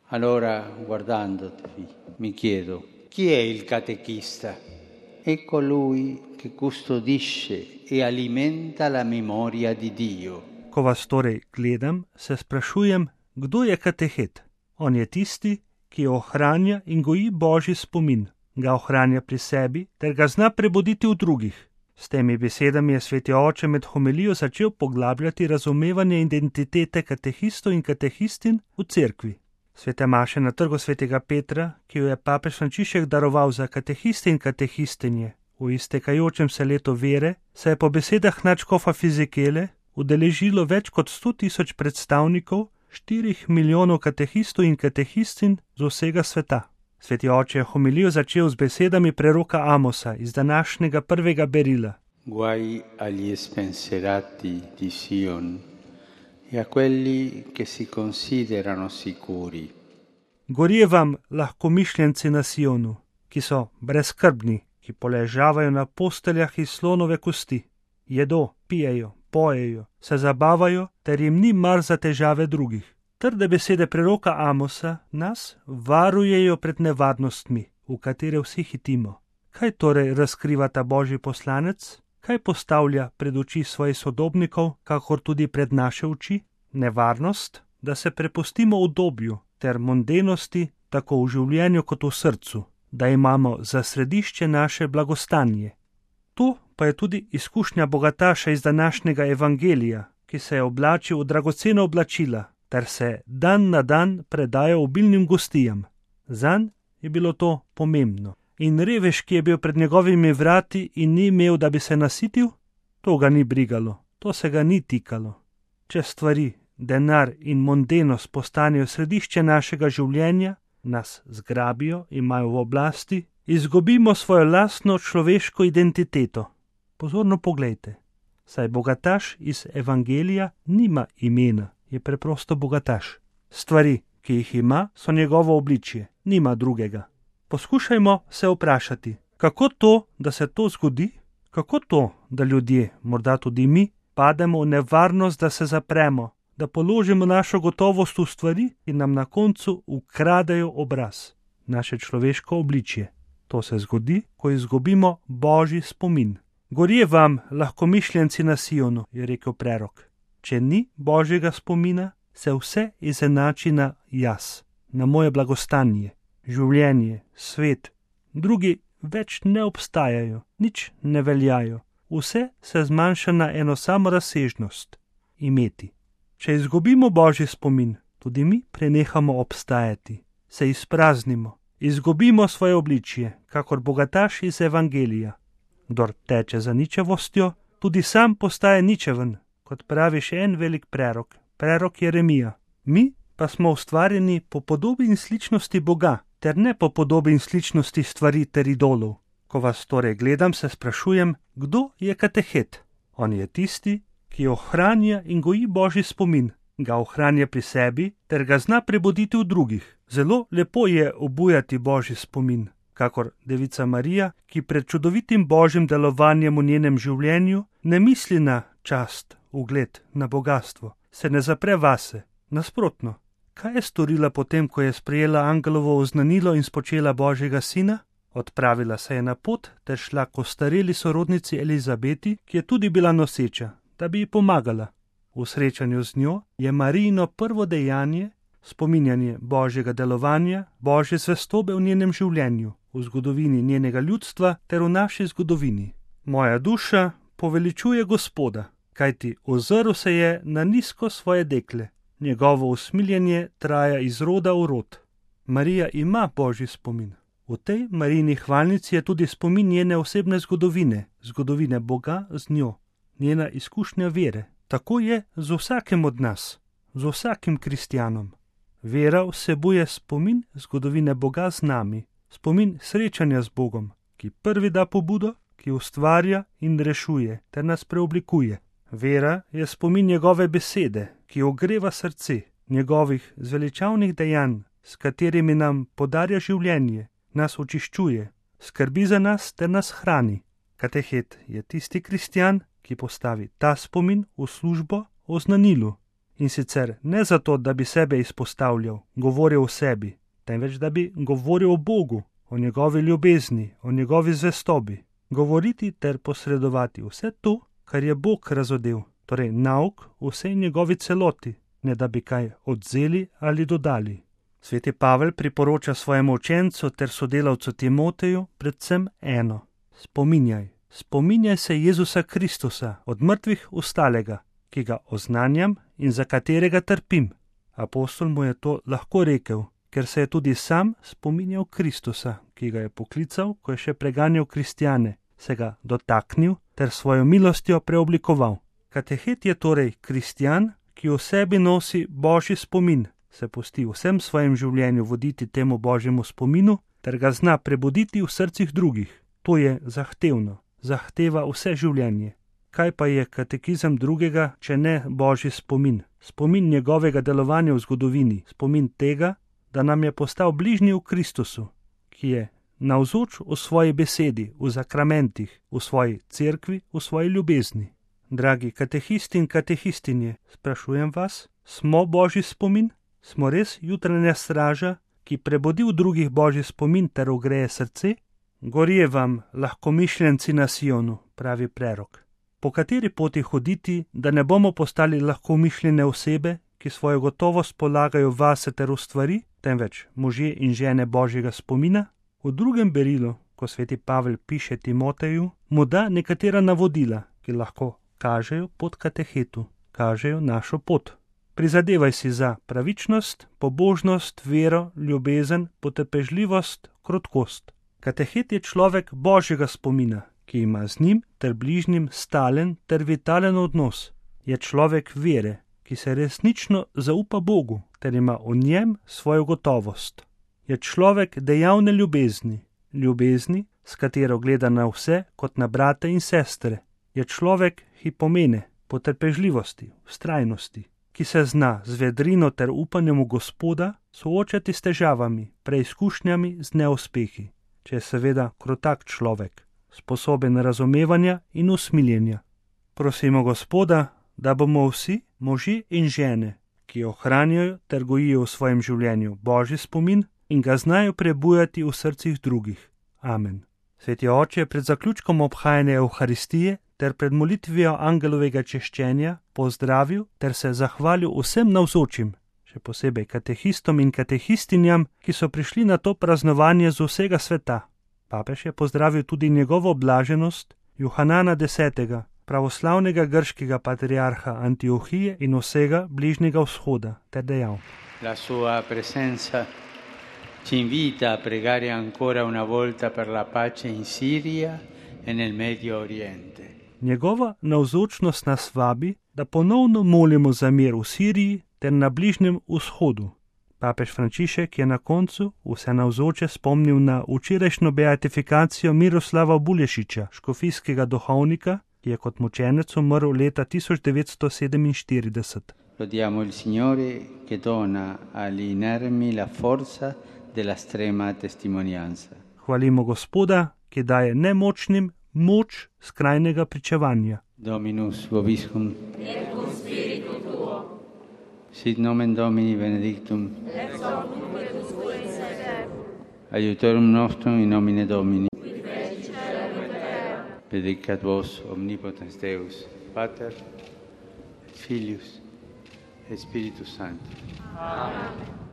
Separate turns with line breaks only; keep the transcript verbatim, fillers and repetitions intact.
Allora, guardandoti, mi chiedo, chi è il catechista? È colui che custodisce e alimenta la memoria di Dio.
Ko vas torej gledam, se sprašujem, kdo je katehet? On je tisti, ki ohranja in goji Božji spomin, ga ohranja pri sebi ter ga zna prebuditi v drugih. S temi besedami je sveti oče med homilijo začel poglabljati razumevanje identitete katehistov in katehistin v cerkvi. Svete maše na trgu svetega Petra, ki jo je papež Frančišek daroval za katehiste in katehistinje v iztekajočem se letu vere, se je po besedah nadškofa Fizikele udeležilo več kot sto tisoč predstavnikov štirih milijonov katehistov in katehistin z vsega sveta. Sveti oče je homilijo začel z besedami preroka Amosa iz današnjega prvega berila.
Guai agli spensierati di Sion e a quelli che si considerano sicuri.
Gorje vam lahkomišljenci na Sionu, ki so brezskrbni, ki poležavajo na posteljah iz slonove kosti, jedo, pijejo, pojejo, se zabavajo, ter jim ni mar za težave drugih. Trde besede preroka Amosa nas varujejo pred nevarnostmi, v katere vsi hitimo. Kaj torej razkriva ta Božji poslanec? Kaj postavlja pred oči svojih sodobnikov, kakor tudi pred naše oči? Nevarnost, da se prepustimo udobju ter mondenosti, tako v življenju kot v srcu, da imamo za središče naše blagostanje. To pa je tudi izkušnja bogataša iz današnjega evangelija, ki se je oblačil v dragocena oblačila, ter se dan na dan predaja obilnim gostijam. Zanj je bilo to pomembno. In revež, ki je bil pred njegovimi vrati in ni imel, da bi se nasitil, to ga ni brigalo, to se ga ni tikalo. Če stvari, denar in mondenost postanejo središče našega življenja, nas zgrabijo, imajo v oblasti, izgubimo svojo lastno človeško identiteto. Pozorno poglejte, saj bogataš iz evangelija nima imena, je preprosto bogataš. Stvari, ki jih ima, so njegovo obličje, nima drugega. Poskušajmo se vprašati, kako to, da se to zgodi, kako to, da ljudje, morda tudi mi, pademo v nevarnost, da se zapremo, da položimo našo gotovost v stvari in nam na koncu ukradejo obraz, naše človeško obličje. To se zgodi, ko izgubimo Božji spomin. Gorje vam, lahkomišljenci na Sionu, je rekel prerok. Če ni Božjega spomina, se vse izenači na jaz, na moje blagostanje, življenje, svet. Drugi več ne obstajajo, nič ne veljajo. Vse se zmanjša na eno samo razsežnost – imeti. Če izgubimo Božji spomin, tudi mi prenehamo obstajati, se izpraznimo, izgubimo svoje obličje, kakor bogataš iz evangelija. Kdor teče za ničevostjo, tudi sam postaje ničeven, kot pravi še en velik prerok, prerok Jeremija. Mi pa smo ustvarjeni po podobi in sličnosti Boga, ter ne po podobi in sličnosti stvari ter idolov. Ko vas torej gledam, se sprašujem, kdo je katehet? On je tisti, ki ohranja in goji Božji spomin, ga ohranja pri sebi ter ga zna prebuditi v drugih. Zelo lepo je obujati Božji spomin, kakor devica Marija, ki pred čudovitim Božjim delovanjem v njenem življenju ne misli na čast, ugled, na bogastvo, se ne zapre vase. Nasprotno, kaj je storila potem, ko je sprejela angelovo oznanilo in spočela Božjega sina? Odpravila se je na pot ter šla k ostareli sorodnici Elizabeti, ki je tudi bila noseča, da bi ji pomagala. V srečanju z njo je Marijino prvo dejanje spominjanje Božjega delovanja, Božje zvestobe v njenem življenju, v zgodovini njenega ljudstva ter v naši zgodovini. Moja duša poveličuje Gospoda, kajti ozrl se je na nizko svoje dekle. Njegovo usmiljenje traja iz roda v rod. Marija ima Božji spomin. V tej Marijini hvalnici je tudi spomin njene osebne zgodovine, zgodovine Boga z njo, njena izkušnja vere. Tako je z vsakim od nas, z vsakim kristjanom. Vera vsebuje spomin zgodovine Boga z nami, spomin srečanja z Bogom, ki prvi da pobudo, ki ustvarja in rešuje ter nas preoblikuje. Vera je spomin njegove besede, ki ogreva srce, njegovih zveličavnih dejanj, s katerimi nam podarja življenje, nas očiščuje, skrbi za nas ter nas hrani. Katehet je tisti kristjan, ki postavi ta spomin v službo oznanilu. In sicer ne zato, da bi sebe izpostavljal, govoril o sebi, temveč da bi govoril o Bogu, o njegovi ljubezni, o njegovi zvestobi. Govoriti ter posredovati vse to, kar je Bog razodel, torej nauk vsej njegovi celoti, ne da bi kaj odzeli ali dodali. Sveti Pavel priporoča svojemu učencu ter sodelavcu Timoteju predvsem eno: spominjaj, spominjaj se Jezusa Kristusa, od mrtvih vstalega, ki ga oznanjam in za katerega trpim. Apostol mu je to lahko rekel, ker se je tudi sam spominjal Kristusa, ki ga je poklical, ko je še preganjal kristjane, se ga dotaknil ter svojo milostjo preoblikoval. Katehet je torej kristjan, ki v sebi nosi božji spomin, se pusti v vsem svojem življenju voditi temu božjemu spominu ter ga zna prebuditi v srcih drugih. To je zahtevno, zahteva vse življenje. Kaj pa je katekizem drugega, če ne božji spomin? Spomin njegovega delovanja v zgodovini, spomin tega, da nam je postal bližnji v Kristusu, ki je navzoč v svoji besedi, v zakramentih, v svoji cerkvi, v svoji ljubezni. Dragi katehisti in katehistinje, sprašujem vas, smo božji spomin? Smo res jutranja straža, ki prebudi v drugih božji spomin ter ogreje srce? Gorje vam, lahkomišljenci na Sionu, pravi prerok. Po kateri poti hoditi, da ne bomo postali lahkomišljene osebe, ki svojo gotovost polagajo vase ter v stvari, temveč možje in žene božjega spomina? V drugem berilu, ko sveti Pavel piše Timoteju, mu da nekatera navodila, ki lahko kažejo pot katehetu, kažejo našo pot. Prizadevaj si za pravičnost, pobožnost, vero, ljubezen, potrpežljivost, krotkost. Katehet je človek božjega spomina, ki ima z njim ter bližnjim stalen ter vitalen odnos. Je človek vere, ki se resnično zaupa Bogu ter ima v njem svojo gotovost. Je človek dejavne ljubezni, ljubezni, s katero gleda na vse kot na brate in sestre. Je človek hipomene, potrpežljivosti, vztrajnosti, ki se zna z vedrino ter upanjem v Gospoda soočati s težavami, preizkušnjami, z neuspehi, če je seveda krotak človek, sposoben razumevanja in usmiljenja. Prosimo Gospoda, da bomo vsi, možje in žene, ki ohranjajo ter gojijo v svojem življenju božji spomin in ga znajo prebujati v srcih drugih. Amen. Sveti oče, pred zaključkom obhajanja Evharistije ter pred molitvijo angelovega češčenja pozdravil ter se zahvalil vsem navzočim, še posebej katehistom in katehistinjam, ki so prišli na to praznovanje z vsega sveta. Papež je pozdravil tudi njegovo blaženost Johanana desetega, pravoslavnega grškega patriarha Antiohije in vsega bližnjega vzhoda, ter dejal:
La sua presenza ci invita a pregare ancora una volta per la pace in Siria e nel Medio Oriente.
Njegova navzočnost nas vabi, da ponovno molimo za mir v Siriji ter na Bližnjem vzhodu. Papež Frančišek je na koncu vse navzoče spomnil na včerajšnjo beatifikacijo Miroslava Bulješiča, škofijskega duhovnika, ki je kot mučenec umrl leta tisoč devetsto sedeminštirideset.
Lodiamo il Signore che dona agli inermi la forza della strema testimonianza.
Hvalimo Gospoda, ki daje nemočnim moč skrajnega pričevanja.
Dominus vobiscum. Et cum spiritu tuo. Sit nomen Domini benedictum. Ex hoc nunc et usque in seculum. Aiutorium nostrum in nomine Domini. Qui feci caelum et terra. Benedicat vos omnipotens Deus, Pater, et Filius, et Spiritus Sanctus. Amen.